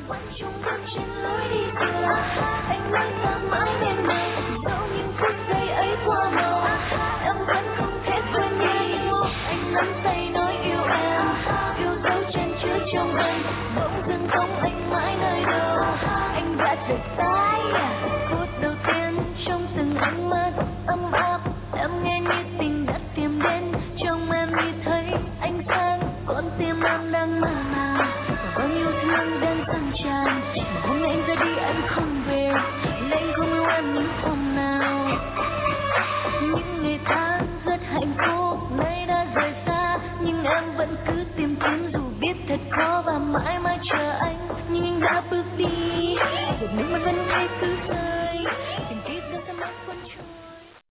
quanh chung bước trên lối đi xưa. Anh nói ta mãi bên mình, dẫu những phút giây ấy qua màu. Em vẫn không thể quên đi, anh nắm tay nói yêu em, yêu dấu chân chứa trong anh. Bỗng dưng không anh mãi nơi đâu, anh đã chợt xa.